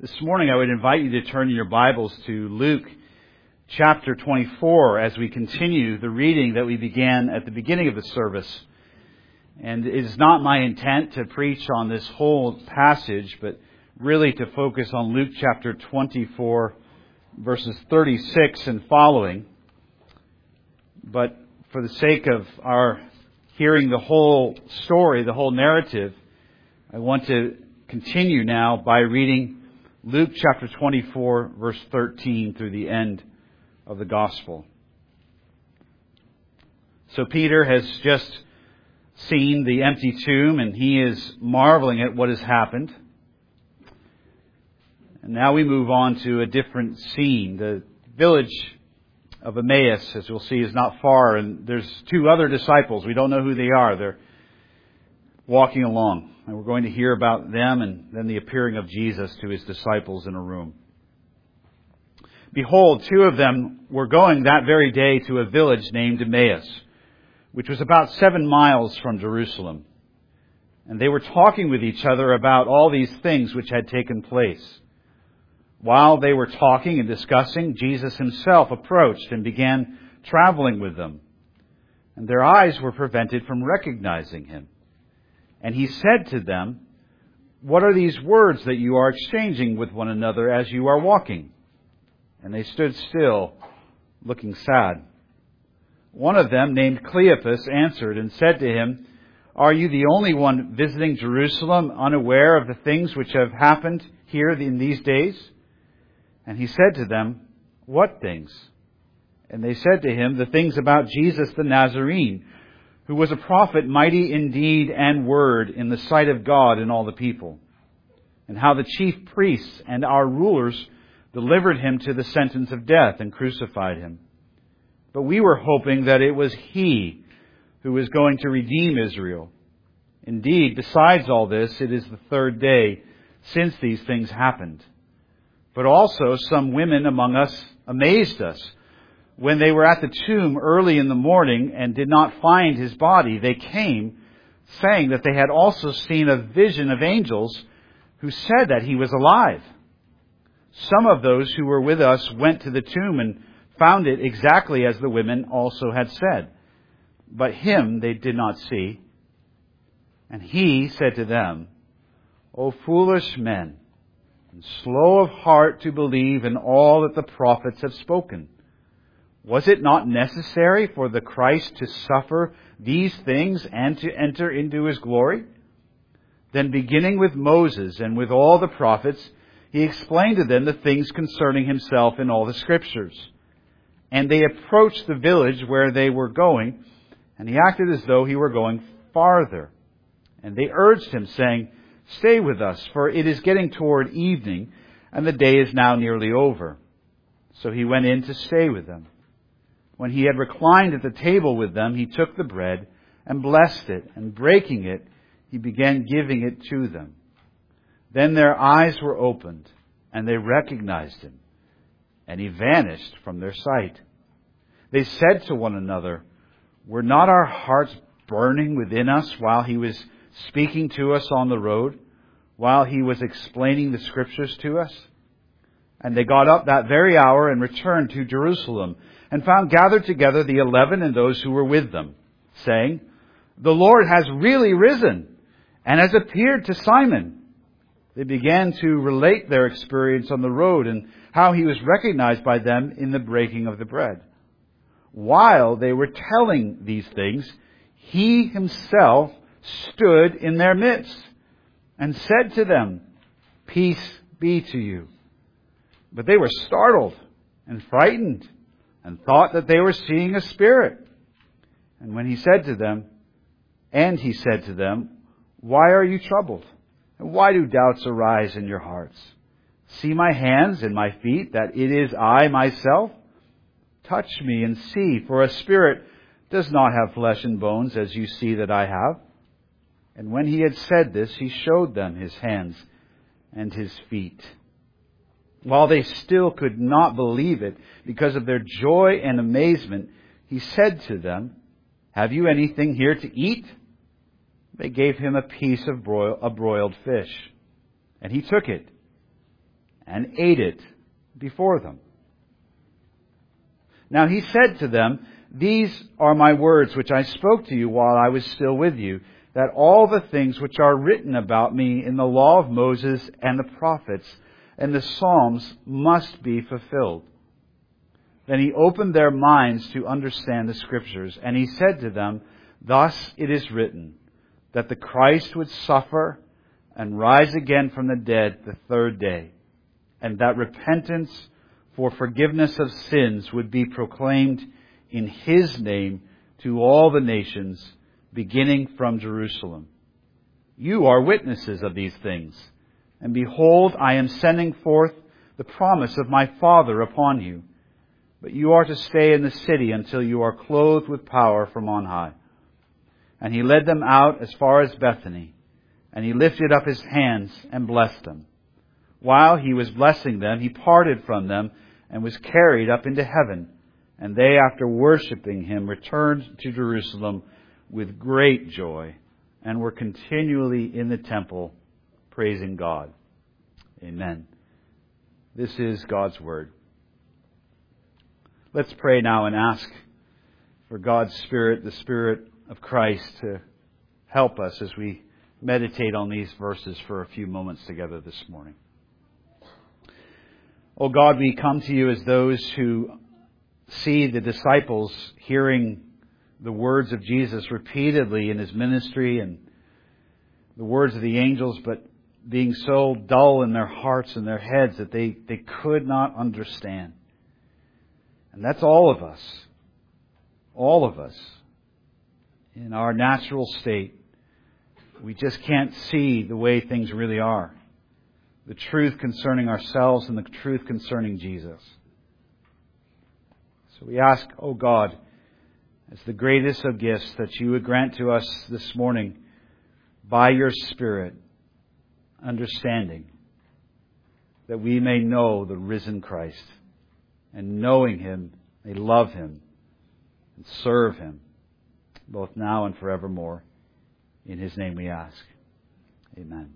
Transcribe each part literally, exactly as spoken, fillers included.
This morning I would invite you to turn your Bibles to Luke chapter twenty-four as we continue the reading that we began at the beginning of the service. And it is not my intent to preach on this whole passage, but really to focus on Luke chapter twenty-four, verses thirty-six and following. But for the sake of our hearing the whole story, the whole narrative, I want to continue now by reading Luke chapter twenty-four, verse thirteen through the end of the gospel. So Peter has just seen the empty tomb and he is marveling at what has happened. And now we move on to a different scene. The village of Emmaus, as we'll see, is not far, and there's two other disciples. We don't know who they are. They're walking along. And we're going to hear about them and then the appearing of Jesus to his disciples in a room. Behold, two of them were going that very day to a village named Emmaus, which was about seven miles from Jerusalem. And they were talking with each other about all these things which had taken place. While they were talking and discussing, Jesus himself approached and began traveling with them. And their eyes were prevented from recognizing him. And he said to them, "What are these words that you are exchanging with one another as you are walking?" And they stood still, looking sad. One of them, named Cleopas, answered and said to him, "Are you the only one visiting Jerusalem, unaware of the things which have happened here in these days?" And he said to them, "What things?" And they said to him, "The things about Jesus the Nazarene, who was a prophet, mighty in deed and word in the sight of God and all the people, and how the chief priests and our rulers delivered him to the sentence of death and crucified him. But we were hoping that it was he who was going to redeem Israel. Indeed, besides all this, it is the third day since these things happened. But also some women among us amazed us. When they were at the tomb early in the morning and did not find his body, they came, saying that they had also seen a vision of angels who said that he was alive. Some of those who were with us went to the tomb and found it exactly as the women also had said. But him they did not see." And he said to them, "O foolish men, and slow of heart to believe in all that the prophets have spoken. Was it not necessary for the Christ to suffer these things and to enter into his glory?" Then beginning with Moses and with all the prophets, he explained to them the things concerning himself in all the Scriptures. And they approached the village where they were going, and he acted as though he were going farther. And they urged him, saying, "Stay with us, for it is getting toward evening, and the day is now nearly over." So he went in to stay with them. When he had reclined at the table with them, he took the bread and blessed it, and breaking it, he began giving it to them. Then their eyes were opened, and they recognized him, and he vanished from their sight. They said to one another, "Were not our hearts burning within us while he was speaking to us on the road, while he was explaining the Scriptures to us?" And they got up that very hour and returned to Jerusalem, and found gathered together the eleven and those who were with them, saying, "The Lord has really risen, and has appeared to Simon." They began to relate their experience on the road, and how he was recognized by them in the breaking of the bread. While they were telling these things, he himself stood in their midst, and said to them, "Peace be to you." But they were startled and frightened, and thought that they were seeing a spirit. And when he said to them, and he said to them, "Why are you troubled? And why do doubts arise in your hearts? See my hands and my feet, that it is I myself? Touch me and see, for a spirit does not have flesh and bones, as you see that I have." And when he had said this, he showed them his hands and his feet. While they still could not believe it because of their joy and amazement, he said to them, "Have you anything here to eat?" They gave him a piece of broil, a broiled fish, and he took it and ate it before them. Now he said to them, "These are my words which I spoke to you while I was still with you, that all the things which are written about me in the law of Moses and the prophets and the Psalms must be fulfilled." Then he opened their minds to understand the Scriptures, and he said to them, "Thus it is written, that the Christ would suffer and rise again from the dead the third day, and that repentance for forgiveness of sins would be proclaimed in His name to all the nations, beginning from Jerusalem. You are witnesses of these things. And behold, I am sending forth the promise of my Father upon you. But you are to stay in the city until you are clothed with power from on high." And he led them out as far as Bethany, and he lifted up his hands and blessed them. While he was blessing them, he parted from them and was carried up into heaven. And they, after worshiping him, returned to Jerusalem with great joy, and were continually in the temple praising God. Amen. This is God's Word. Let's pray now and ask for God's Spirit, the Spirit of Christ, to help us as we meditate on these verses for a few moments together this morning. Oh God, we come to you as those who see the disciples hearing the words of Jesus repeatedly in his ministry and the words of the angels, but being so dull in their hearts and their heads that they, they could not understand. And that's all of us. All of us. In our natural state, we just can't see the way things really are. The truth concerning ourselves and the truth concerning Jesus. So we ask, oh God, as the greatest of gifts, that you would grant to us this morning, by your Spirit, understanding, that we may know the risen Christ, and knowing Him, may love Him and serve Him, both now and forevermore. In His name we ask. Amen.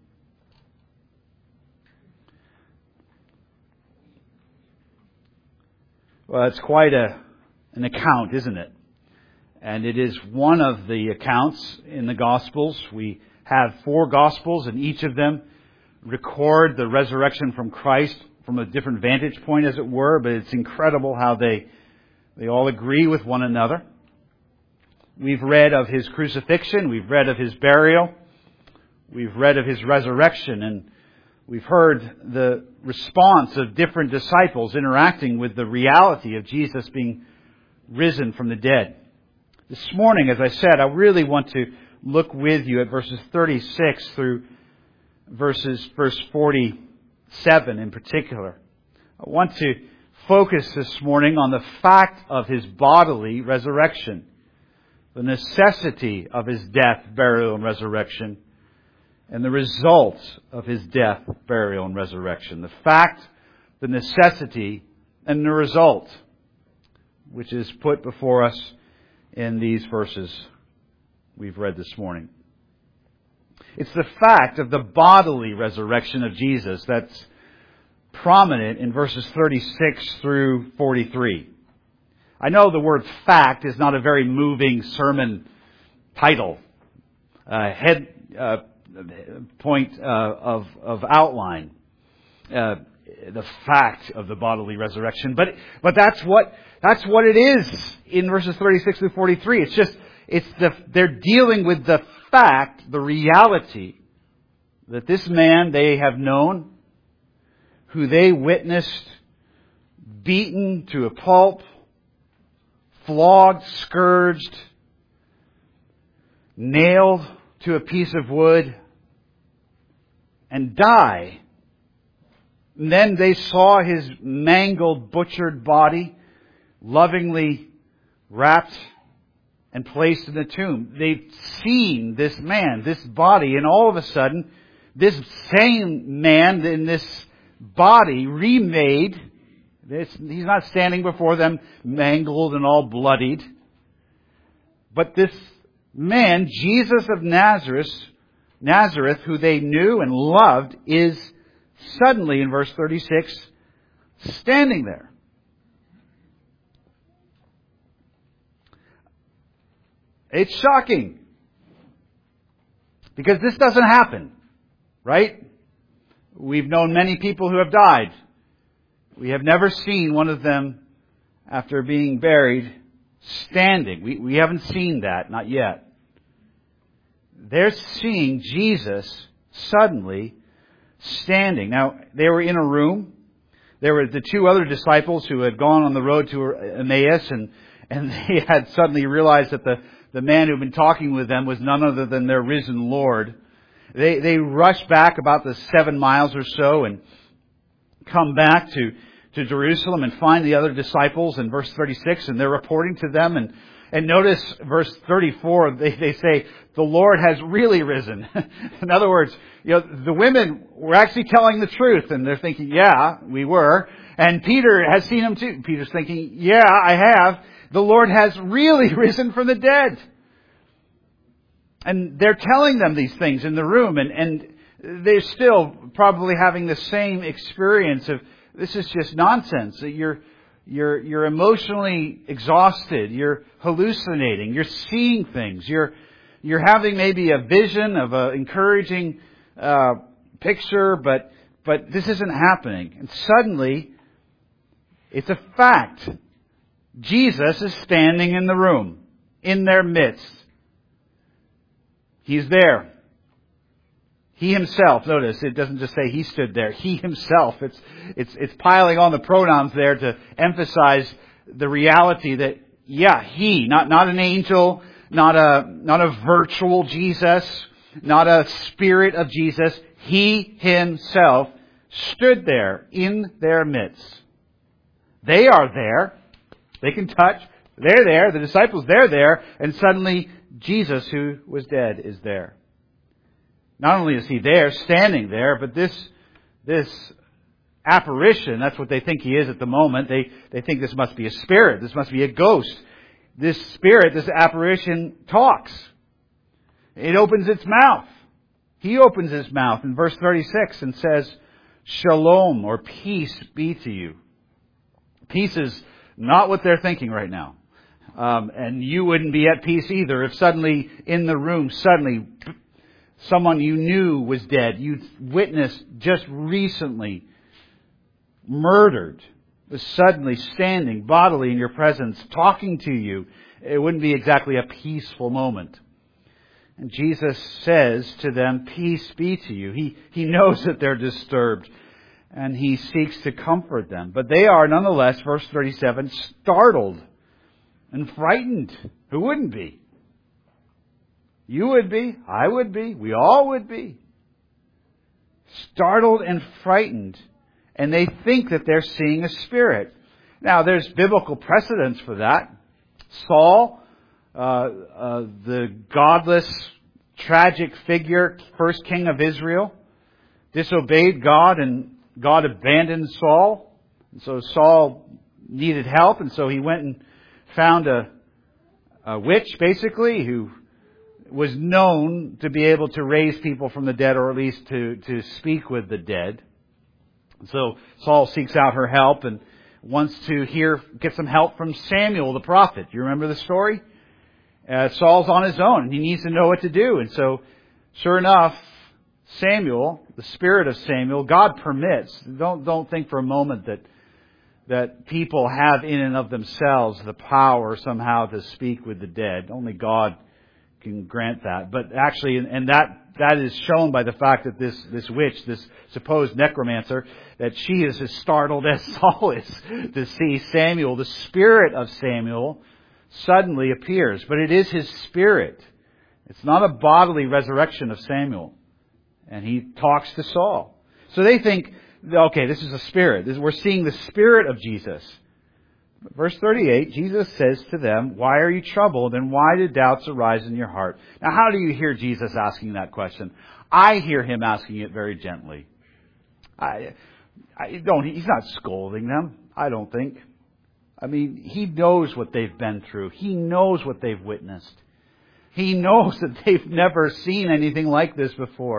Well, it's quite a an account, isn't it? And it is one of the accounts in the Gospels. We have four Gospels, and each of them record the resurrection from Christ from a different vantage point, as it were. But it's incredible how they they all agree with one another. We've read of His crucifixion. We've read of His burial. We've read of His resurrection. And we've heard the response of different disciples interacting with the reality of Jesus being risen from the dead. This morning, as I said, I really want to look with you at verses thirty-six through verses verse forty-seven in particular. I want to focus this morning on the fact of His bodily resurrection, the necessity of His death, burial, and resurrection, and the result of His death, burial, and resurrection. The fact, the necessity, and the result, which is put before us in these verses we've read this morning. It's the fact of the bodily resurrection of Jesus that's prominent in verses thirty-six through forty-three. I know the word fact is not a very moving sermon title, uh, head uh, point uh, of of outline, uh, the fact of the bodily resurrection. But but that's what that's what it is in verses thirty-six through forty-three. It's just it's the they're dealing with the fact, the reality that this man they have known, who they witnessed beaten to a pulp, flogged, scourged, nailed to a piece of wood, and die. And then they saw his mangled, butchered body lovingly wrapped and placed in the tomb. They've seen this man, this body, and all of a sudden, this same man in this body remade. This, he's not standing before them mangled and all bloodied. But this man, Jesus of Nazareth, Nazareth, who they knew and loved, is suddenly, in verse thirty-six, standing there. It's shocking. Because this doesn't happen, right? We've known many people who have died. We have never seen one of them, after being buried, standing. We, we haven't seen that, not yet. They're seeing Jesus suddenly standing. Now, they were in a room. There were the two other disciples who had gone on the road to Emmaus, and, and they had suddenly realized that the, the man who had been talking with them was none other than their risen Lord. They, they rushed back about the seven miles or so and come back to, to Jerusalem and find the other disciples in verse thirty-six, and they're reporting to them. And, and notice verse thirty-four, they, they say, the Lord has really risen. In other words, you know, the women were actually telling the truth, and they're thinking, yeah, we were. And Peter has seen him too. Peter's thinking, yeah, I have. The Lord has really risen from the dead. And they're telling them these things in the room, and, and they're still probably having the same experience of, this is just nonsense. You're, you're, you're emotionally exhausted. You're hallucinating. You're seeing things. You're, you're having maybe a vision of an encouraging uh, picture, but, but this isn't happening. And suddenly, it's a fact. Jesus is standing in the room, in their midst. He's there. He himself, notice, it doesn't just say he stood there. He himself. It's, it's, it's piling on the pronouns there to emphasize the reality that, yeah, he, not, not an angel, not a, not a virtual Jesus, not a spirit of Jesus. He himself stood there in their midst. They are there. They can touch. They're there. The disciples, they're there. And suddenly, Jesus, who was dead, is there. Not only is he there, standing there, but this, this apparition, that's what they think he is at the moment. They, they think this must be a spirit. This must be a ghost. This spirit, this apparition talks. It opens its mouth. He opens his mouth in verse thirty-six and says, Shalom, or peace be to you. Peace is not what they're thinking right now. Um, and you wouldn't be at peace either if suddenly in the room, suddenly someone you knew was dead, you witnessed just recently murdered, was suddenly standing bodily in your presence, talking to you. It wouldn't be exactly a peaceful moment. And Jesus says to them, peace be to you. He, he knows that they're disturbed, and he seeks to comfort them. But they are nonetheless, verse thirty-seven, startled and frightened. Who wouldn't be? You would be. I would be. We all would be. Startled and frightened. And they think that they're seeing a spirit. Now, there's biblical precedence for that. Saul, uh, uh, the godless, tragic figure, first king of Israel, disobeyed God, and God abandoned Saul. And so Saul needed help, and so he went and found a, a witch, basically, who was known to be able to raise people from the dead, or at least to, to speak with the dead. So Saul seeks out her help and wants to hear, get some help from Samuel the prophet. Do you remember the story? Uh, Saul's on his own, and he needs to know what to do. And so, sure enough, Samuel, the spirit of Samuel, God permits. Don't don't think for a moment that that people have in and of themselves the power somehow to speak with the dead. Only God can grant that. But actually, and that that is shown by the fact that this, this witch, this supposed necromancer, that she is as startled as Saul is to see Samuel. The spirit of Samuel suddenly appears. But it is his spirit. It's not a bodily resurrection of Samuel. And he talks to Saul. So they think, okay, this is a spirit. This, we're seeing the spirit of Jesus. Verse thirty-eight, Jesus says to them, why are you troubled, and why do doubts arise in your heart? Now, how do you hear Jesus asking that question? I hear him asking it very gently. I, I don't. He's not scolding them, I don't think. I mean, he knows what they've been through. He knows what they've witnessed. He knows that they've never seen anything like this before.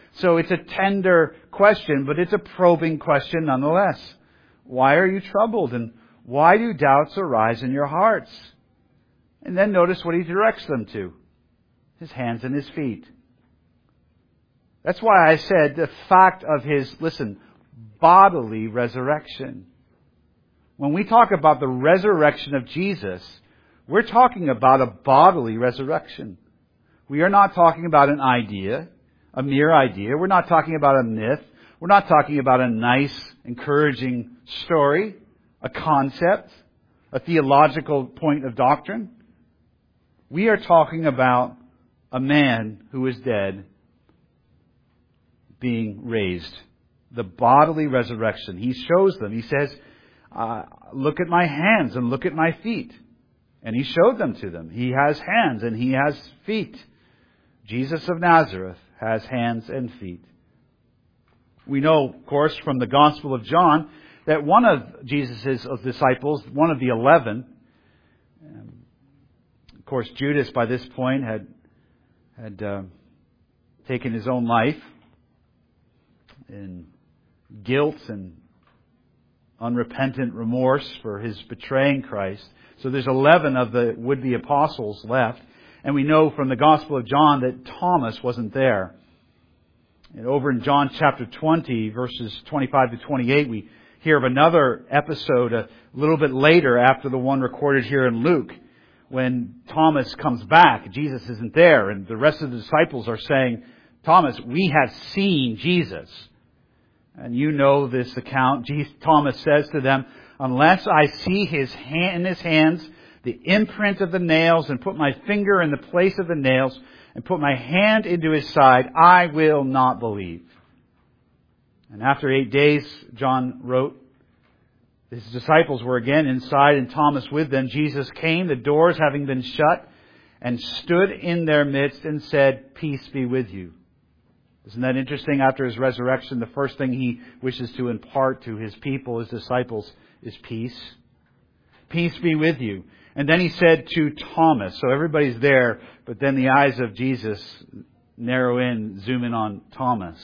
So it's a tender question, but it's a probing question nonetheless. Why are you troubled? And why do doubts arise in your hearts? And then notice what he directs them to. His hands and his feet. That's why I said the fact of his, listen, bodily resurrection. When we talk about the resurrection of Jesus, we're talking about a bodily resurrection. We are not talking about an idea, a mere idea. We're not talking about a myth. We're not talking about a nice, encouraging story, a concept, a theological point of doctrine. We are talking about a man who is dead being raised. The bodily resurrection. He shows them. He says, uh, look at my hands and look at my feet. And he showed them to them. He has hands and he has feet. Jesus of Nazareth has hands and feet. We know, of course, from the Gospel of John that one of Jesus' disciples, one of the eleven, um, of course, Judas by this point had had uh, taken his own life in guilt and unrepentant remorse for his betraying Christ. So there's eleven of the would-be apostles left. And we know from the Gospel of John that Thomas wasn't there. And over in John chapter twenty, verses twenty-five to twenty-eight, we hear of another episode a little bit later after the one recorded here in Luke, when Thomas comes back. Jesus isn't there, and the rest of the disciples are saying, Thomas, we have seen Jesus. And you know this account. Jesus, Thomas says to them, unless I see his hand in his hands, the imprint of the nails, and put my finger in the place of the nails, and put my hand into his side, I will not believe. And after eight days, John wrote, his disciples were again inside and Thomas with them. Jesus came, the doors having been shut, and stood in their midst and said, peace be with you. Isn't that interesting? After his resurrection, the first thing he wishes to impart to his people, his disciples, is peace. Peace be with you. And then he said to Thomas, so everybody's there, but then the eyes of Jesus narrow in, zoom in on Thomas.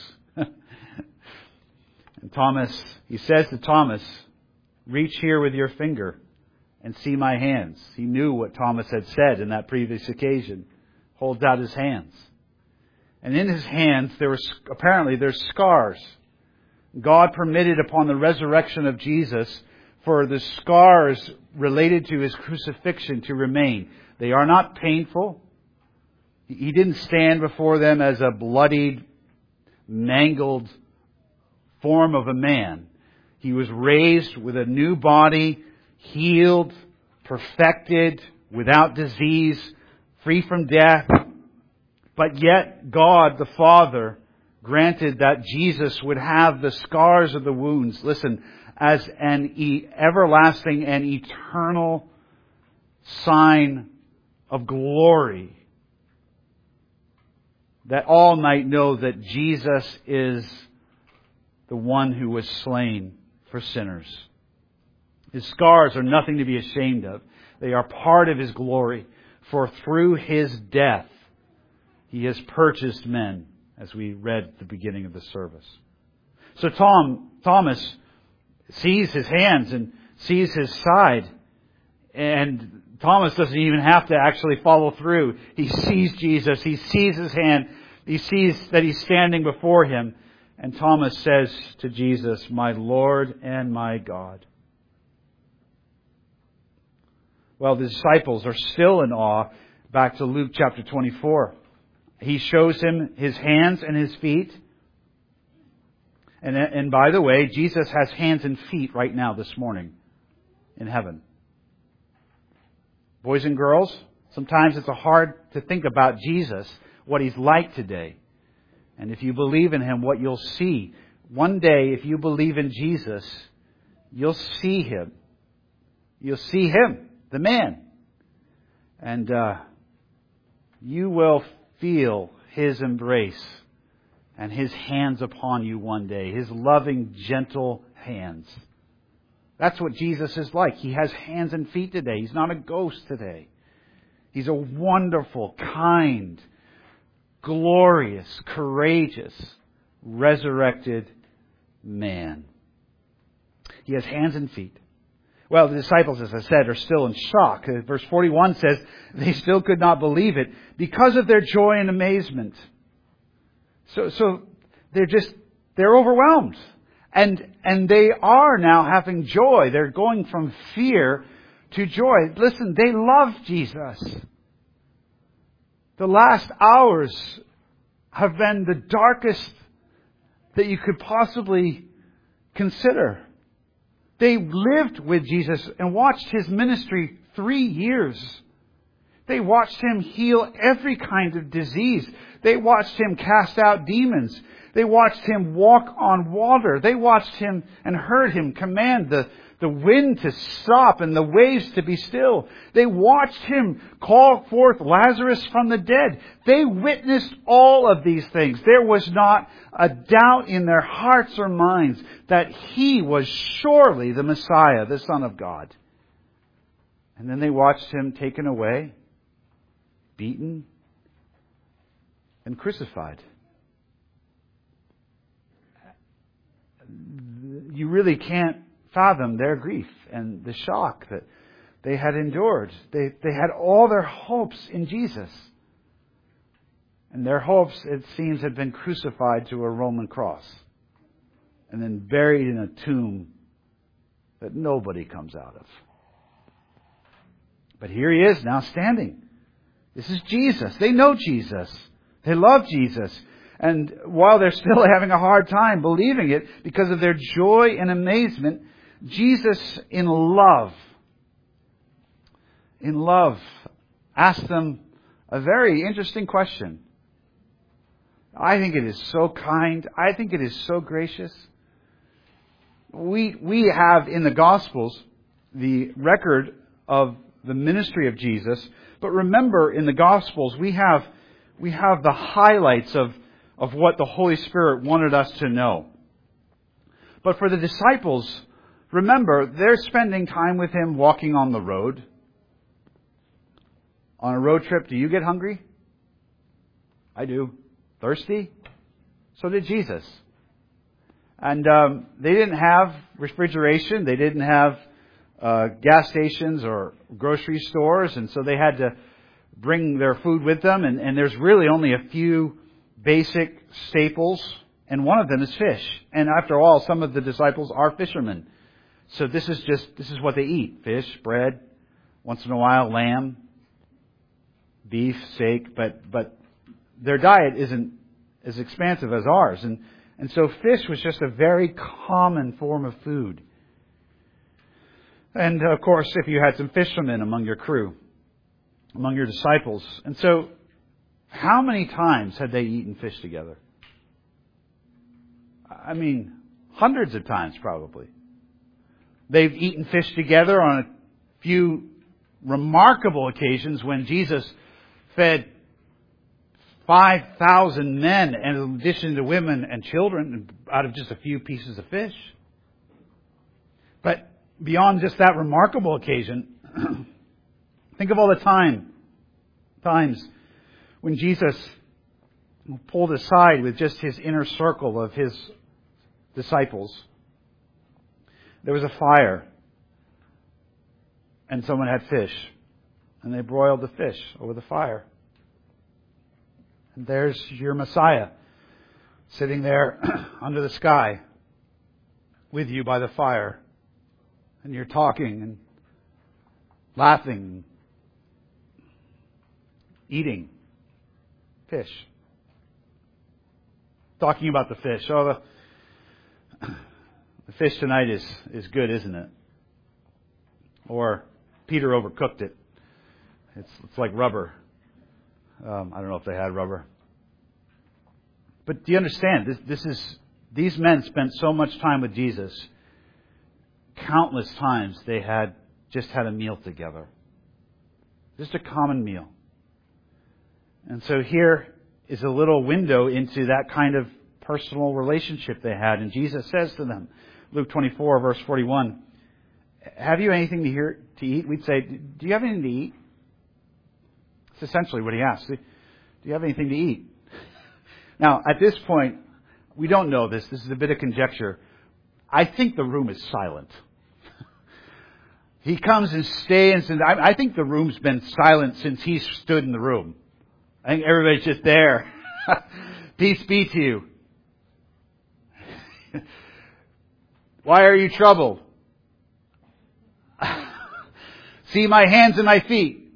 And Thomas, he says to Thomas, reach here with your finger and see my hands. He knew what Thomas had said in that previous occasion. Holds out his hands. And in his hands, there was apparently there's scars. God permitted upon the resurrection of Jesus for the scars related to his crucifixion to remain. They are not painful. He didn't stand before them as a bloodied, mangled form of a man. He was raised with a new body, healed, perfected, without disease, free from death. But yet God, the Father, granted that Jesus would have the scars of the wounds, listen, as an e- everlasting and eternal sign of glory, that all might know that Jesus is the one who was slain for sinners. His scars are nothing to be ashamed of. They are part of His glory. For through His death, He has purchased men, as we read at the beginning of the service. So Tom, Thomas sees His hands and sees His side. And Thomas doesn't even have to actually follow through. He sees Jesus. He sees His hand. He sees that He's standing before him. And Thomas says to Jesus, my Lord and my God. Well, the disciples are still in awe. Back to Luke chapter twenty-four. He shows him His hands and His feet. And, and by the way, Jesus has hands and feet right now this morning in heaven. Boys and girls, sometimes it's hard to think about Jesus, what He's like today. And if you believe in Him, what you'll see. One day, if you believe in Jesus, you'll see Him. You'll see Him, the man. And uh, you will feel His embrace and His hands upon you one day. His loving, gentle hands. That's what Jesus is like. He has hands and feet today. He's not a ghost today. He's a wonderful, kind, glorious, courageous, resurrected man. He has hands and feet. Well, the disciples, as I said, are still in shock. Verse forty-one says they still could not believe it because of their joy and amazement. So, so they're just, they're overwhelmed. And, and they are now having joy. They're going from fear to joy. Listen, they love Jesus. The last hours have been the darkest that you could possibly consider. They lived with Jesus and watched His ministry three years. They watched Him heal every kind of disease. They watched Him cast out demons. They watched Him walk on water. They watched Him and heard Him command the, the wind to stop and the waves to be still. They watched Him call forth Lazarus from the dead. They witnessed all of these things. There was not a doubt in their hearts or minds that He was surely the Messiah, the Son of God. And then they watched Him taken away, beaten, and crucified. You really can't fathom their grief and the shock that they had endured. They, they had all their hopes in Jesus. And their hopes, it seems, had been crucified to a Roman cross and then buried in a tomb that nobody comes out of. But here He is now standing. This is Jesus. They know Jesus. They love Jesus. And while they're still having a hard time believing it because of their joy and amazement, Jesus in love, in love, asked them a very interesting question. I think it is so kind. I think it is so gracious. We, we have in the Gospels the record of the ministry of Jesus. But remember, in the Gospels, we have, we have the highlights of of what the Holy Spirit wanted us to know. But for the disciples, remember, they're spending time with Him walking on the road. On a road trip, do you get hungry? I do. Thirsty? So did Jesus. And um, they didn't have refrigeration. They didn't have uh, gas stations or grocery stores. And so they had to bring their food with them. And, and there's really only a few basic staples, and one of them is fish. And after all, some of the disciples are fishermen. So this is just, this is what they eat. Fish, bread, once in a while lamb, beef, steak, but, but their diet isn't as expansive as ours. And, and so fish was just a very common form of food. And of course, if you had some fishermen among your crew, among your disciples. And so how many times had they eaten fish together? I mean, hundreds of times probably. They've eaten fish together on a few remarkable occasions when Jesus fed five thousand men, and in addition to women and children, out of just a few pieces of fish. But beyond just that remarkable occasion, think of all the time, times when Jesus pulled aside with just His inner circle of His disciples. There was a fire, and someone had fish, and they broiled the fish over the fire. And there's your Messiah sitting there under the sky with you by the fire, and you're talking and laughing and eating fish. Talking about the fish. Oh, the, the fish tonight is, is good, isn't it? Or Peter overcooked it. It's, it's like rubber. Um, I don't know if they had rubber. But do you understand? This, this is these men spent so much time with Jesus. Countless times they had just had a meal together. Just a common meal. And so here is a little window into that kind of personal relationship they had. And Jesus says to them, Luke twenty-four, verse forty-one, have you anything to, hear, to eat? We'd say, do you have anything to eat? It's essentially what He asked. Do you have anything to eat? Now, at this point, we don't know this. This is a bit of conjecture. I think the room is silent. He comes and stays, and I, I think the room's been silent since he stood in the room. I think everybody's just there. Peace be to you. Why are you troubled? See my hands and my feet.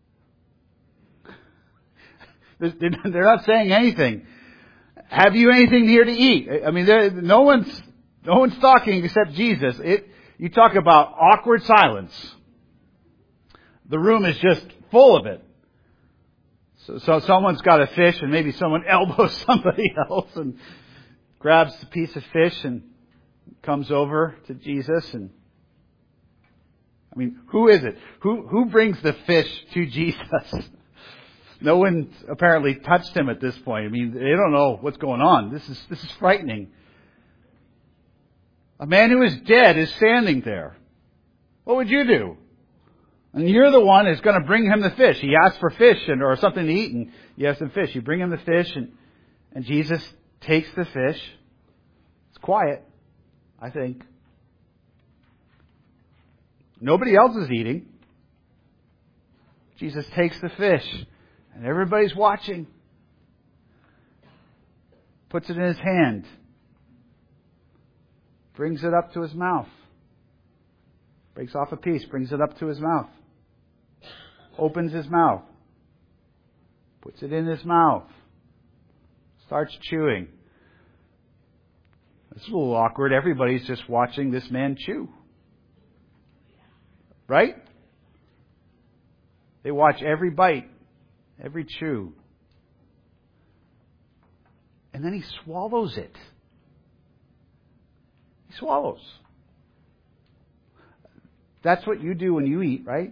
They're not saying anything. Have you anything here to eat? I mean, no one's no one's talking except Jesus. It, you talk about awkward silence. The room is just full of it. So, so someone's got a fish, and maybe someone elbows somebody else and grabs a piece of fish and comes over to Jesus. And I mean, who is it? Who who brings the fish to Jesus? No one apparently touched him at this point. I mean, they don't know what's going on. This is this is frightening. A man who is dead is standing there. What would you do? And you're the one who's going to bring him the fish. He asked for fish and or something to eat, and you have some fish. You bring him the fish, and, and Jesus takes the fish. It's quiet, I think. Nobody else is eating. Jesus takes the fish, and everybody's watching. Puts it in his hand. Brings it up to his mouth. Breaks off a piece, brings it up to his mouth. Opens his mouth. Puts it in his mouth. Starts chewing. It's a little awkward. Everybody's just watching this man chew. Right? They watch every bite, every chew. And then he swallows it. He swallows. That's what you do when you eat, right?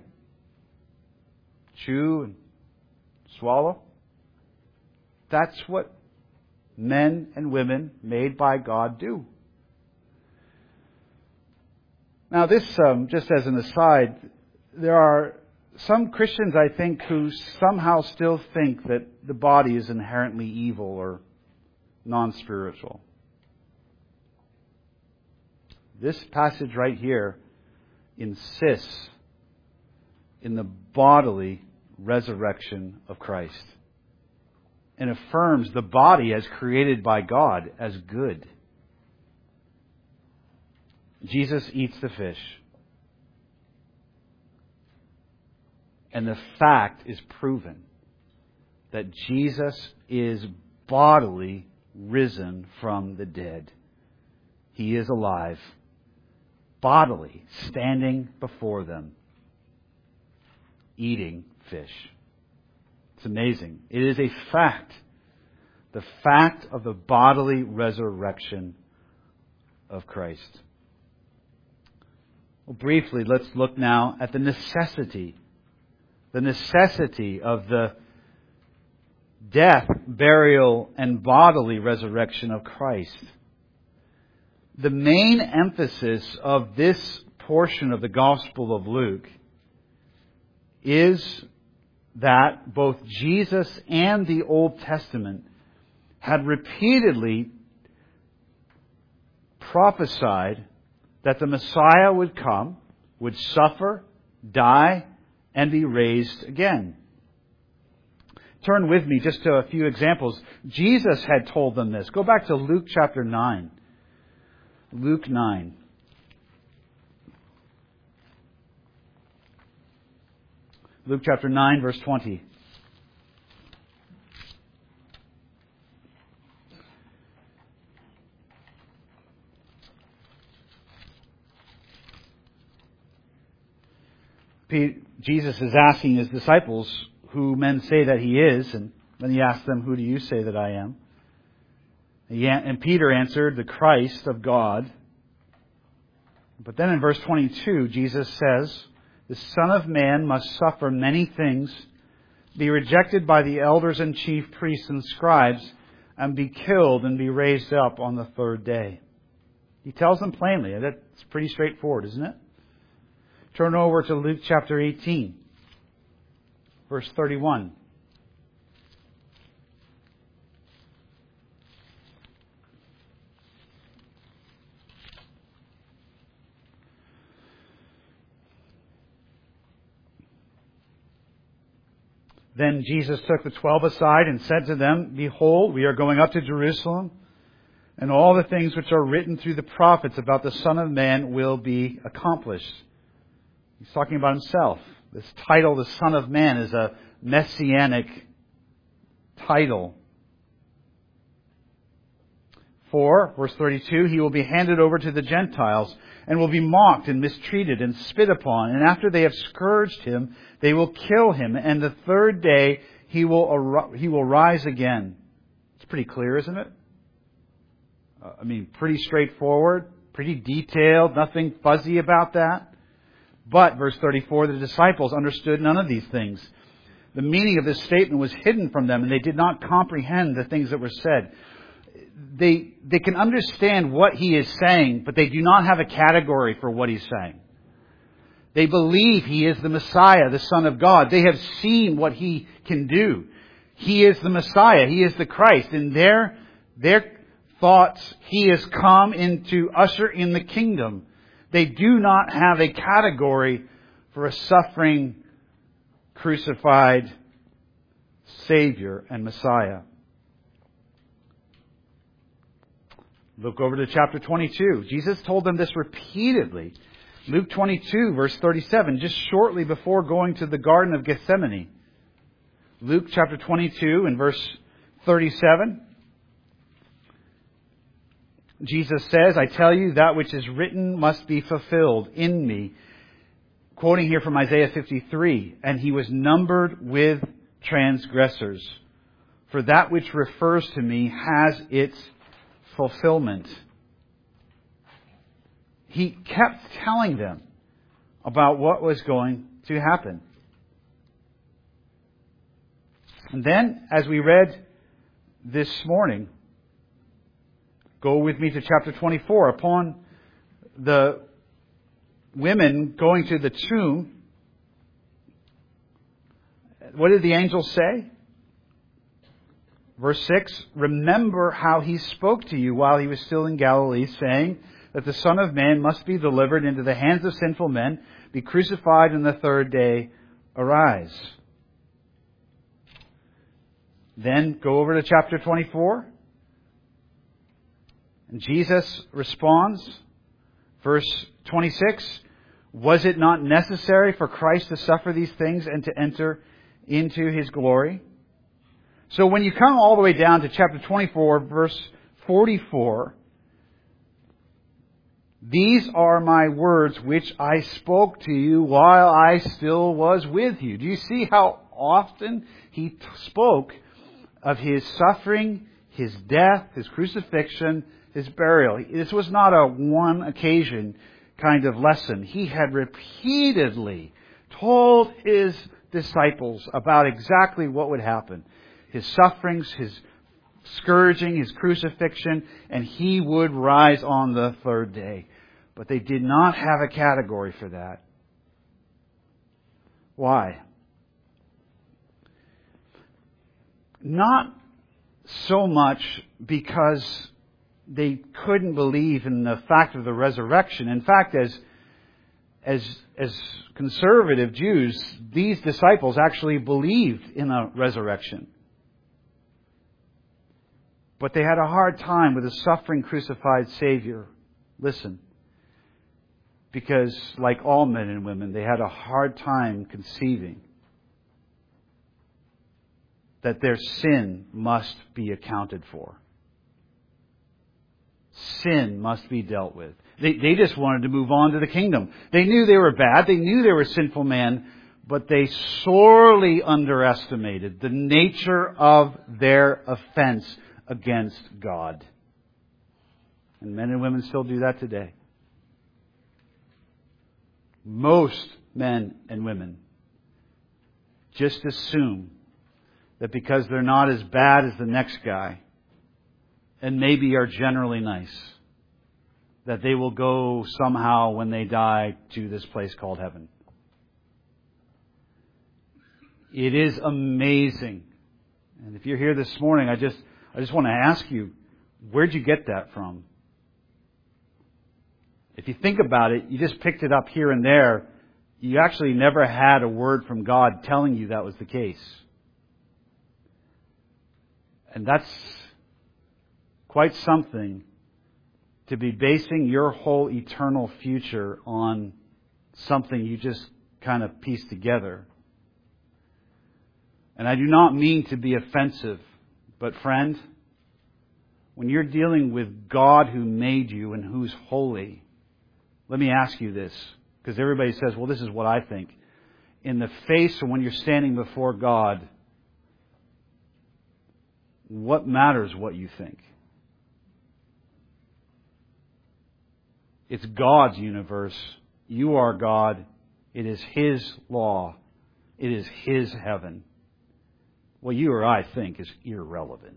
Chew and swallow. That's what men and women made by God do. Now this, um, just as an aside, there are some Christians, I think, who somehow still think that the body is inherently evil or non-spiritual. This passage right here insists in the bodily resurrection of Christ and affirms the body as created by God as good. Jesus eats the fish. And the fact is proven that Jesus is bodily risen from the dead. He is alive, bodily, standing before them, eating fish. It's amazing. It is a fact. The fact of the bodily resurrection of Christ. Well, briefly, let's look now at the necessity. The necessity of the death, burial, and bodily resurrection of Christ. The main emphasis of this portion of the Gospel of Luke is that both Jesus and the Old Testament had repeatedly prophesied that the Messiah would come, would suffer, die, and be raised again. Turn with me just to a few examples. Jesus had told them this. Go back to Luke chapter nine. Luke nine. Luke chapter nine, verse twenty. Jesus is asking his disciples who men say that he is, and then he asks them, "Who do you say that I am?" And Peter answered, "The Christ of God." But then in verse twenty-two, Jesus says, "The Son of Man must suffer many things, be rejected by the elders and chief priests and scribes, and be killed and be raised up on the third day." He tells them plainly. That's pretty straightforward, isn't it? Turn over to Luke chapter eighteen, verse thirty-one. Then Jesus took the twelve aside and said to them, Behold, we are going up to Jerusalem, and all the things which are written through the prophets about the Son of Man will be accomplished. He's talking about himself. This title, the Son of Man, is a messianic title. For, verse thirty-two, he will be handed over to the Gentiles and will be mocked and mistreated and spit upon. And after they have scourged him, they will kill him. And the third day he will ar- he will rise again. It's pretty clear, isn't it? Uh, I mean, pretty straightforward, pretty detailed, nothing fuzzy about that. But, verse thirty-four, the disciples understood none of these things. The meaning of this statement was hidden from them, and they did not comprehend the things that were said. They, they can understand what he is saying, but they do not have a category for what he's saying. They believe he is the Messiah, the Son of God. They have seen what he can do. He is the Messiah. He is the Christ. In their, their thoughts, he has come in to usher in the kingdom. They do not have a category for a suffering, crucified Savior and Messiah. Look over to chapter twenty-two. Jesus told them this repeatedly. Luke twenty-two, verse thirty-seven, just shortly before going to the Garden of Gethsemane. Luke chapter twenty-two and verse thirty-seven. Jesus says, I tell you, that which is written must be fulfilled in me. Quoting here from Isaiah fifty-three, and he was numbered with transgressors. For that which refers to me has its fulfillment. He kept telling them about what was going to happen. And then, as we read this morning, go with me to chapter twenty-four. Upon the women going to the tomb, what did the angel say? Verse six, remember how he spoke to you while he was still in Galilee, saying that the Son of Man must be delivered into the hands of sinful men, be crucified, and the third day arise. Then go over to chapter twenty-four. And Jesus responds, verse twenty-six, was it not necessary for Christ to suffer these things and to enter into his glory? So when you come all the way down to chapter twenty-four, verse forty-four, these are my words which I spoke to you while I still was with you. Do you see how often he t- spoke of his suffering, his death, his crucifixion, his burial? This was not a one occasion kind of lesson. He had repeatedly told his disciples about exactly what would happen. His sufferings, his scourging, his crucifixion, and he would rise on the third day. But they did not have a category for that. Why? Not so much because they couldn't believe in the fact of the resurrection. In fact, as as as conservative Jews, these disciples actually believed in a resurrection. But they had a hard time with a suffering, crucified Savior. Listen. Because, like all men and women, they had a hard time conceiving that their sin must be accounted for. Sin must be dealt with. They, they just wanted to move on to the kingdom. They knew they were bad. They knew they were sinful men. But they sorely underestimated the nature of their offense against God. And men and women still do that today. Most men and women just assume that because they're not as bad as the next guy, and maybe are generally nice, that they will go somehow when they die to this place called heaven. It is amazing. And if you're here this morning, I just I just want to ask you, where'd you get that from? If you think about it, you just picked it up here and there. You actually never had a word from God telling you that was the case. And that's quite something, to be basing your whole eternal future on something you just kind of piece together. And I do not mean to be offensive, but friend, when you're dealing with God who made you and who's holy, let me ask you this, because everybody says, well, this is what I think. In the face of when you're standing before God, what matters what you think? It's God's universe. You are God. It is His law. It is His heaven. What you or I think is irrelevant.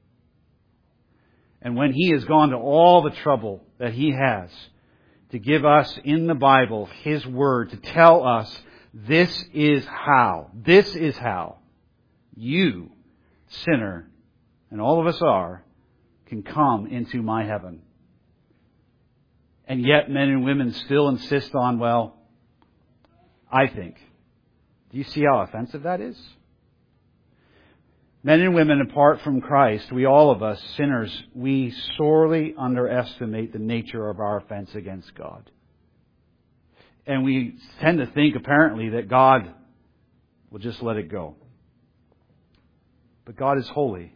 And when He has gone to all the trouble that He has to give us in the Bible His Word, to tell us this is how, this is how you, sinner, and all of us are, can come into my heaven. And yet men and women still insist on, well, I think. Do you see how offensive that is? Men and women, apart from Christ, we all of us, sinners, we sorely underestimate the nature of our offense against God. And we tend to think, apparently, that God will just let it go. But God is holy.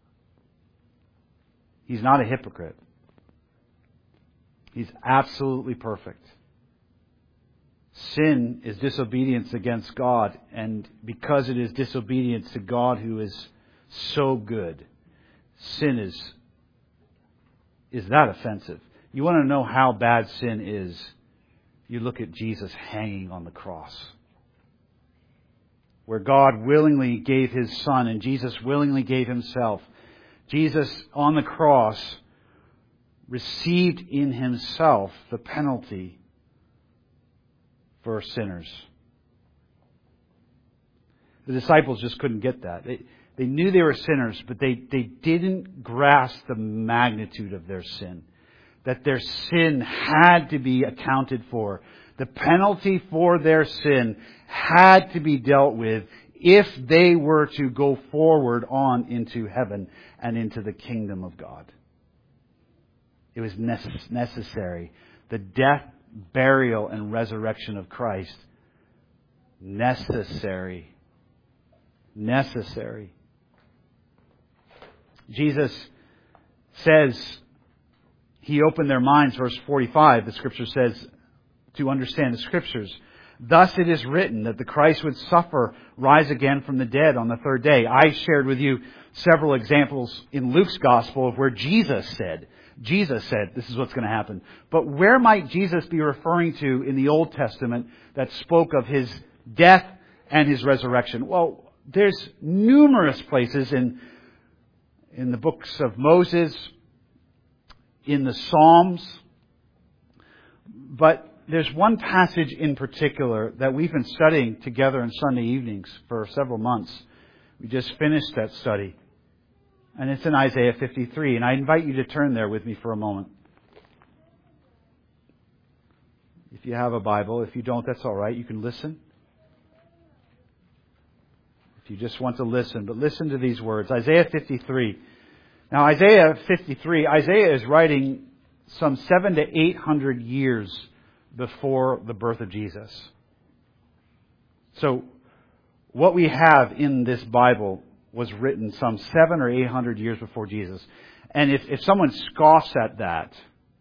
He's not a hypocrite. He's absolutely perfect. Sin is disobedience against God, and because it is disobedience to God who is so good, sin is is that offensive. You want to know how bad sin is? You look at Jesus hanging on the cross, where God willingly gave His Son and Jesus willingly gave Himself. Jesus on the cross received in Himself the penalty for sinners. The disciples just couldn't get that. They, they knew they were sinners, but they, they didn't grasp the magnitude of their sin. That their sin had to be accounted for. The penalty for their sin had to be dealt with if they were to go forward on into heaven and into the kingdom of God. It was necess- necessary. The death, burial, and resurrection of Christ. Necessary. Necessary. Jesus says, He opened their minds, verse forty-five, the Scripture says, to understand the Scriptures. Thus it is written that the Christ would suffer, rise again from the dead on the third day. I shared with you several examples in Luke's Gospel of where Jesus said, Jesus said, this is what's going to happen. But where might Jesus be referring to in the Old Testament that spoke of His death and His resurrection? Well, there's numerous places in, in the books of Moses, in the Psalms, but there's one passage in particular that we've been studying together on Sunday evenings for several months. We just finished that study. And it's in Isaiah fifty-three. And I invite you to turn there with me for a moment. If you have a Bible. If you don't, that's all right. You can listen. If you just want to listen. But listen to these words. Isaiah fifty-three. Now, Isaiah fifty-three, Isaiah is writing some seven to eight hundred years before the birth of Jesus. So, what we have in this Bible was written some seven or eight hundred years before Jesus. And if, if someone scoffs at that,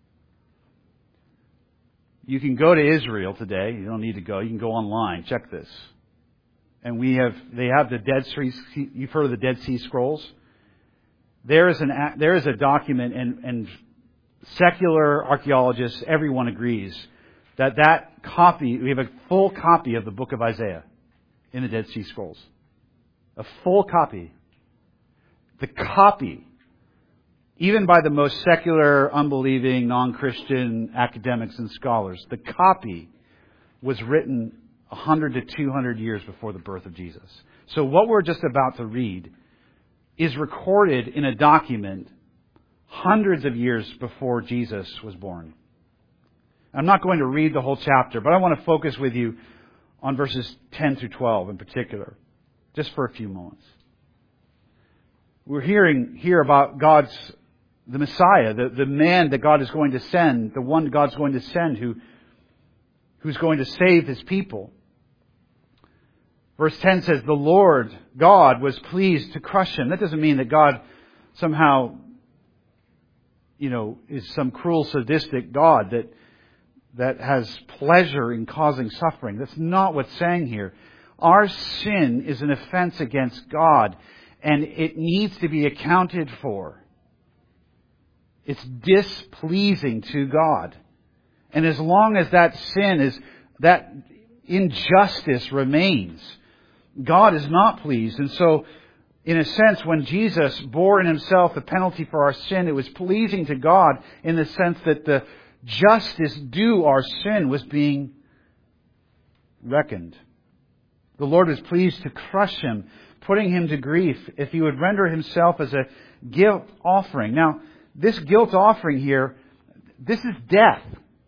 you can go to Israel today. You don't need to go. You can go online. Check this. And we have, they have the Dead Sea, you've heard of the Dead Sea Scrolls? There is an, there is a document, and, and secular archaeologists, everyone agrees, that that copy, we have a full copy of the book of Isaiah in the Dead Sea Scrolls. A full copy. The copy, even by the most secular, unbelieving, non-Christian academics and scholars, the copy was written one hundred to two hundred years before the birth of Jesus. So what we're just about to read is recorded in a document hundreds of years before Jesus was born. I'm not going to read the whole chapter, but I want to focus with you on verses ten through twelve in particular, just for a few moments. We're hearing here about God's, the Messiah, the, the man that God is going to send, the one God's going to send who, who's going to save His people. Verse ten says, the Lord God was pleased to crush him. That doesn't mean that God somehow, you know, is some cruel, sadistic God that, that has pleasure in causing suffering. That's not what's saying here. Our sin is an offense against God, and it needs to be accounted for. It's displeasing to God. And as long as that sin is, that injustice remains, God is not pleased. And so, in a sense, when Jesus bore in Himself the penalty for our sin, it was pleasing to God in the sense that the justice due our sin was being reckoned. The Lord was pleased to crush Him, putting Him to grief, if He would render Himself as a guilt offering. Now, this guilt offering here, this is death.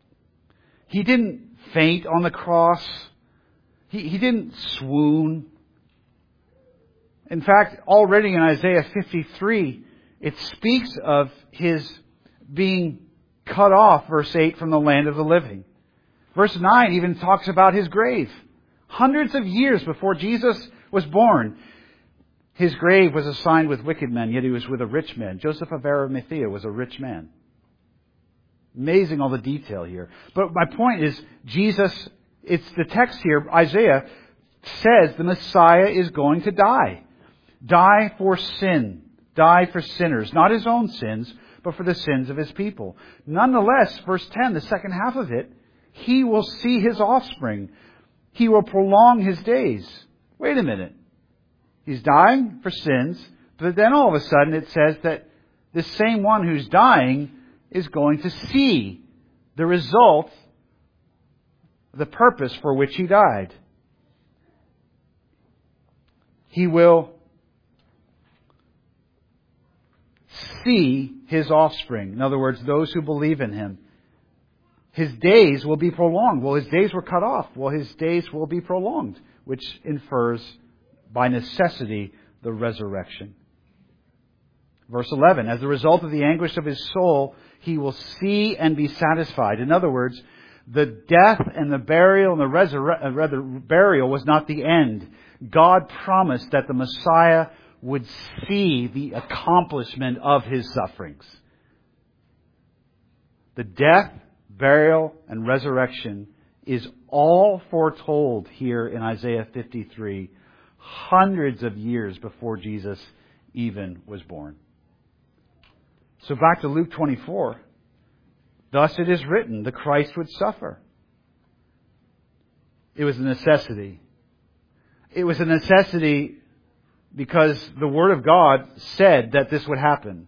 He didn't faint on the cross. He, he didn't swoon. In fact, already in Isaiah fifty-three, it speaks of His being cut off, verse eight, from the land of the living. Verse nine even talks about His grave. Hundreds of years before Jesus was born, His grave was assigned with wicked men, yet He was with a rich man. Joseph of Arimathea was a rich man. Amazing all the detail here. But my point is, Jesus, it's the text here, Isaiah says the Messiah is going to die. Die for sin. Die for sinners. Not His own sins, but for the sins of His people. Nonetheless, verse ten, the second half of it, He will see His offspring. He will prolong His days. Wait a minute. He's dying for sins, but then all of a sudden it says that this same one who's dying is going to see the result, the purpose for which He died. He will see His offspring. In other words, those who believe in Him. His days will be prolonged. Well, His days were cut off. Well, His days will be prolonged, which infers by necessity the resurrection. Verse eleven, as a result of the anguish of His soul, He will see and be satisfied. In other words, the death and the burial and the resurre- uh, rather, burial was not the end. God promised that the Messiah would see the accomplishment of His sufferings. The death, burial, and resurrection is all foretold here in Isaiah fifty-three, hundreds of years before Jesus even was born. So back to Luke twenty-four. Thus it is written, the Christ would suffer. It was a necessity. It was a necessity because the Word of God said that this would happen.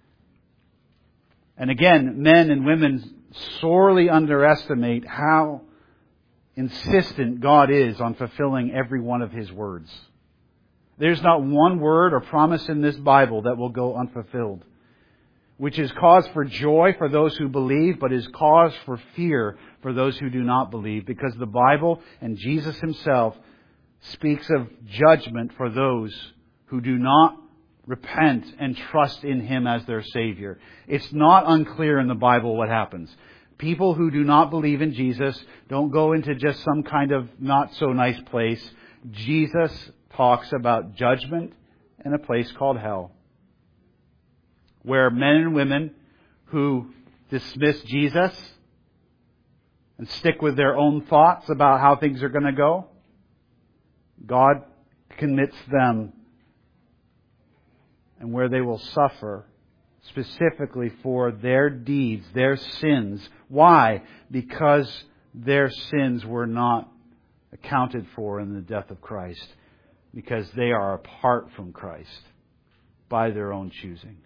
And again, men and women sorely underestimate how insistent God is on fulfilling every one of His words. There's not one word or promise in this Bible that will go unfulfilled, which is cause for joy for those who believe, but is cause for fear for those who do not believe, because the Bible and Jesus Himself speaks of judgment for those who do not repent and trust in Him as their Savior. It's not unclear in the Bible what happens. People who do not believe in Jesus don't go into just some kind of not so nice place. Jesus talks about judgment in a place called hell, where men and women who dismiss Jesus and stick with their own thoughts about how things are going to go, God commits them, and where they will suffer specifically for their deeds, their sins. Why? Because their sins were not accounted for in the death of Christ, because they are apart from Christ by their own choosing.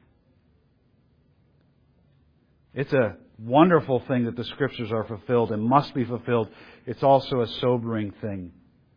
It's a wonderful thing that the Scriptures are fulfilled and must be fulfilled. It's also a sobering thing.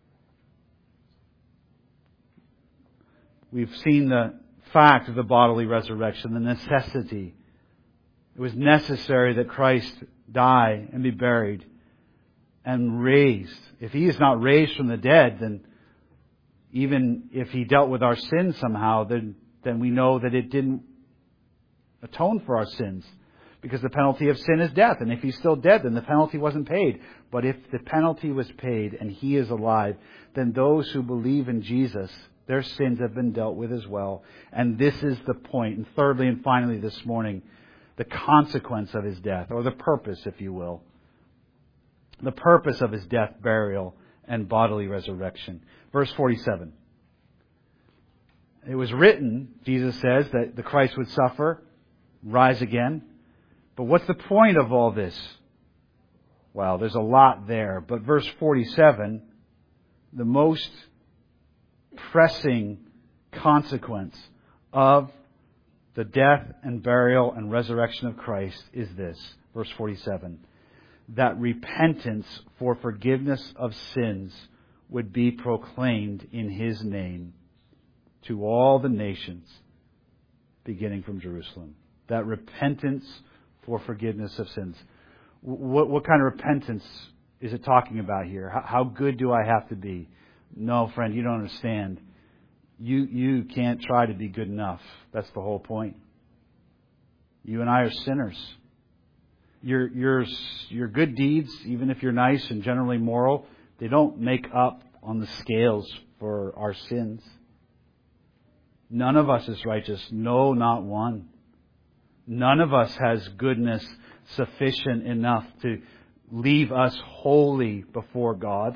We've seen the fact of the bodily resurrection, the necessity. It was necessary that Christ die and be buried and raised. If He is not raised from the dead, then even if He dealt with our sins somehow, then then we know that it didn't atone for our sins. Because the penalty of sin is death. And if He's still dead, then the penalty wasn't paid. But if the penalty was paid and He is alive, then those who believe in Jesus, their sins have been dealt with as well. And this is the point. And thirdly and finally this morning, the consequence of His death, or the purpose, if you will. The purpose of His death, burial, and bodily resurrection. Verse forty-seven. It was written, Jesus says, that the Christ would suffer, rise again. But what's the point of all this? Well, there's a lot there. But verse forty-seven, the most pressing consequence of the death and burial and resurrection of Christ is this. Verse forty-seven. That repentance for forgiveness of sins would be proclaimed in His name to all the nations, beginning from Jerusalem. That repentance for forgiveness of sins. What, what kind of repentance is it talking about here? How, how good do I have to be? No, friend, you don't understand. You, you can't try to be good enough. That's the whole point. You and I are sinners. Your, your, your good deeds, even if you're nice and generally moral, they don't make up on the scales for our sins. None of us is righteous. No, not one. None of us has goodness sufficient enough to leave us holy before God.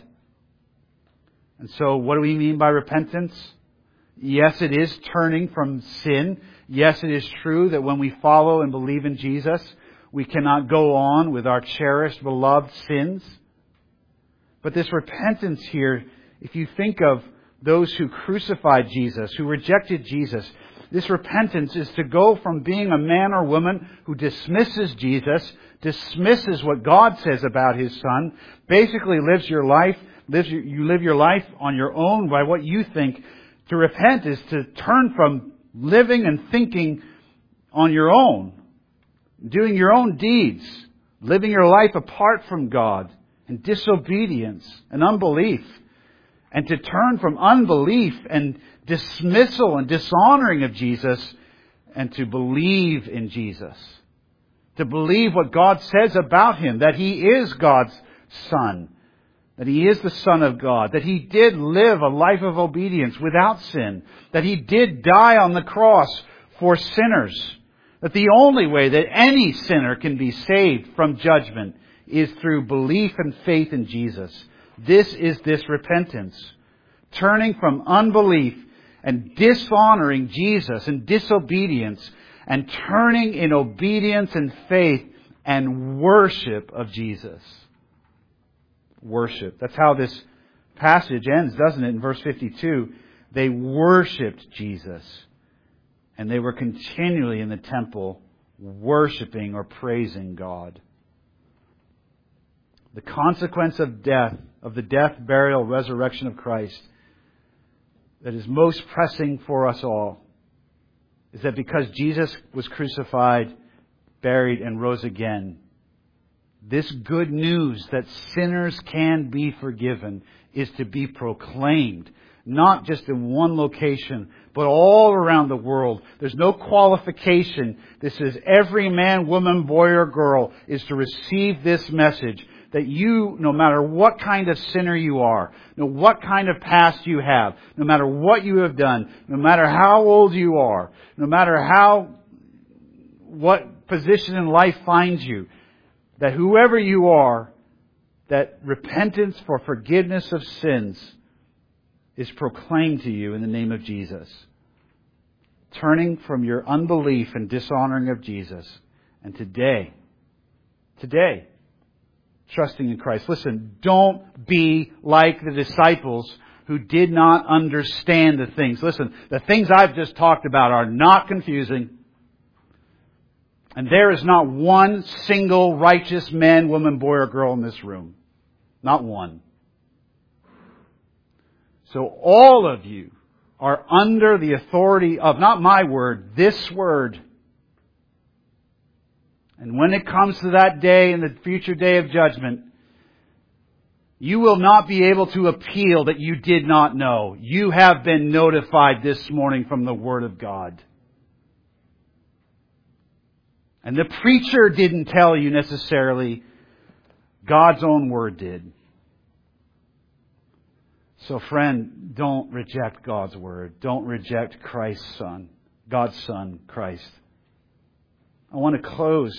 And so what do we mean by repentance? Yes, it is turning from sin. Yes, it is true that when we follow and believe in Jesus, we cannot go on with our cherished, beloved sins. But this repentance here, if you think of those who crucified Jesus, who rejected Jesus, this repentance is to go from being a man or woman who dismisses Jesus, dismisses what God says about His Son, basically lives your life, lives your, you live your life on your own by what you think. To repent is to turn from living and thinking on your own, doing your own deeds, living your life apart from God, in disobedience and unbelief. And to turn from unbelief and dismissal and dishonoring of Jesus and to believe in Jesus. To believe what God says about Him, that He is God's Son, that He is the Son of God, that He did live a life of obedience without sin, that He did die on the cross for sinners, that the only way that any sinner can be saved from judgment is through belief and faith in Jesus. This is this repentance. Turning from unbelief and dishonoring Jesus and disobedience and turning in obedience and faith and worship of Jesus. Worship. That's how this passage ends, doesn't it? In verse fifty-two, they worshipped Jesus. And they were continually in the temple worshiping or praising God. The consequence of death, of the death, burial, resurrection of Christ, that is most pressing for us all, is that because Jesus was crucified, buried, and rose again, this good news that sinners can be forgiven is to be proclaimed, not just in one location, but all around the world. There's no qualification. This is every man, woman, boy, or girl is to receive this message. That you, no matter what kind of sinner you are, no matter what kind of past you have, no matter what you have done, no matter how old you are, no matter how, what position in life finds you, that whoever you are, that repentance for forgiveness of sins is proclaimed to you in the name of Jesus. Turning from your unbelief and dishonoring of Jesus. And today, today, trusting in Christ. Listen, don't be like the disciples who did not understand the things. Listen, the things I've just talked about are not confusing. And there is not one single righteous man, woman, boy, or girl in this room. Not one. So all of you are under the authority of, not my word, this word. And when it comes to that day, in the future day of judgment, You will not be able to appeal that you did not know. You have been notified this morning from the Word of God. And the preacher didn't tell you necessarily. God's own Word did. So friend, don't reject God's Word. Don't reject Christ's Son, God's Son, Christ. I want to close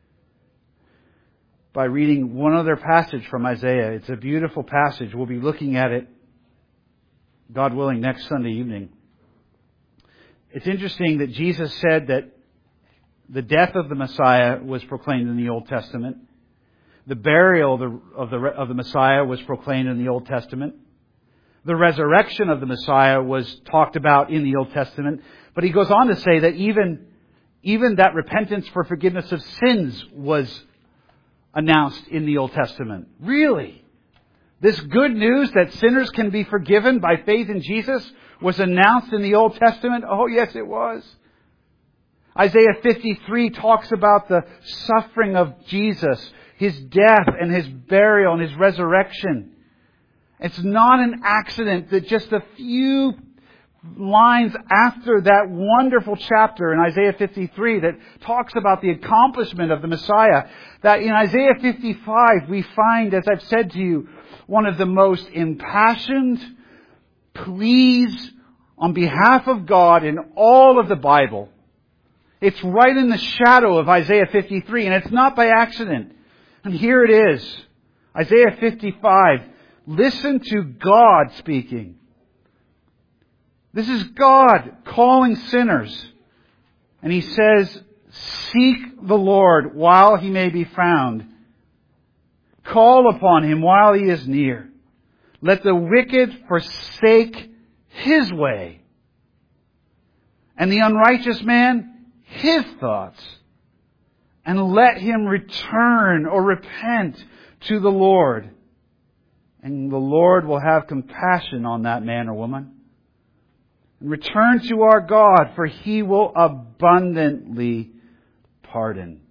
by reading one other passage from Isaiah. It's a beautiful passage. We'll be looking at it, God willing, next Sunday evening. It's interesting that Jesus said that the death of the Messiah was proclaimed in the Old Testament. The burial of the, of the, of the Messiah was proclaimed in the Old Testament. The resurrection of the Messiah was talked about in the Old Testament. But he goes on to say that even, even that repentance for forgiveness of sins was announced in the Old Testament. Really? This good news that sinners can be forgiven by faith in Jesus was announced in the Old Testament? Oh, yes, it was. Isaiah fifty-three talks about the suffering of Jesus, His death and His burial and His resurrection. It's not an accident that just a few lines after that wonderful chapter in Isaiah fifty-three that talks about the accomplishment of the Messiah, that in Isaiah fifty-five we find, as I've said to you, one of the most impassioned pleas on behalf of God in all of the Bible. It's right in the shadow of Isaiah fifty-three, and it's not by accident. And here it is. Isaiah fifty-five. Listen to God speaking. This is God calling sinners. And He says, seek the Lord while He may be found. Call upon Him while He is near. Let the wicked forsake his way, and the unrighteous man his thoughts. And let him return or repent to the Lord. And the Lord will have compassion on that man or woman. And return to our God, for He will abundantly pardon.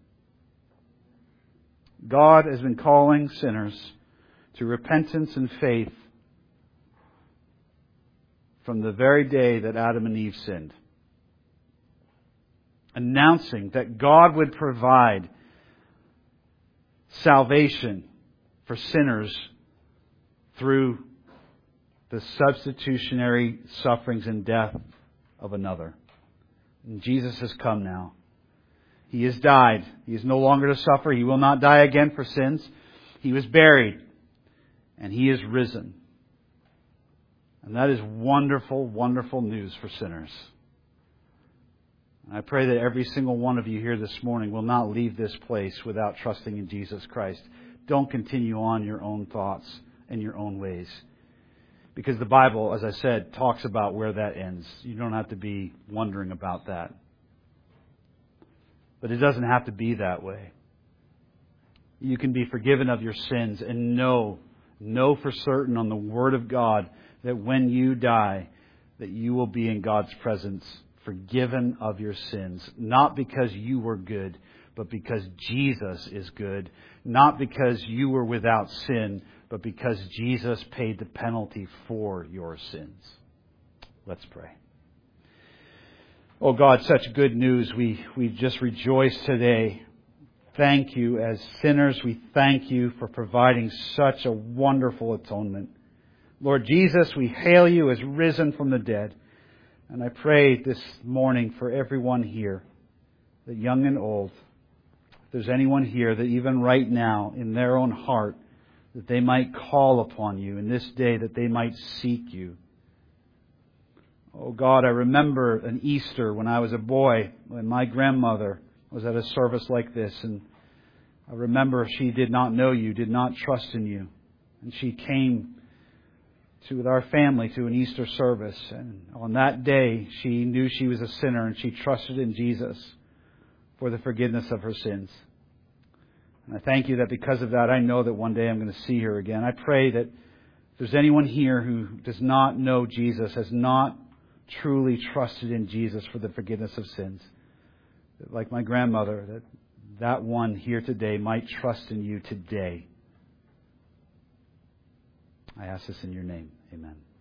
God has been calling sinners to repentance and faith from the very day that Adam and Eve sinned. Announcing that God would provide salvation for sinners through the substitutionary sufferings and death of another. And Jesus has come now. He has died. He is no longer to suffer. He will not die again for sins. He was buried. And He is risen. And that is wonderful, wonderful news for sinners. And I pray that every single one of you here this morning will not leave this place without trusting in Jesus Christ. Don't continue on your own thoughts and your own ways. Because the Bible, as I said, talks about where that ends. You don't have to be wondering about that. But it doesn't have to be that way. You can be forgiven of your sins and know, know for certain on the Word of God that when you die, that you will be in God's presence, forgiven of your sins. Not because you were good, but because Jesus is good. Not because you were without sin, but because Jesus paid the penalty for your sins. Let's pray. Oh God, such good news. We, we just rejoice today. Thank you. As sinners, we thank you for providing such a wonderful atonement. Lord Jesus, we hail you as risen from the dead. And I pray this morning for everyone here, that young and old, if there's anyone here that even right now in their own heart, that they might call upon you in this day, that they might seek you. Oh God, I remember an Easter when I was a boy, when my grandmother was at a service like this, and I remember she did not know you, did not trust in you. And she came to with our family to an Easter service, and on that day she knew she was a sinner, and she trusted in Jesus for the forgiveness of her sins. And I thank you that because of that, I know that one day I'm going to see her again. I pray that if there's anyone here who does not know Jesus, has not truly trusted in Jesus for the forgiveness of sins, that like my grandmother, that that one here today might trust in you today. I ask this in your name. Amen.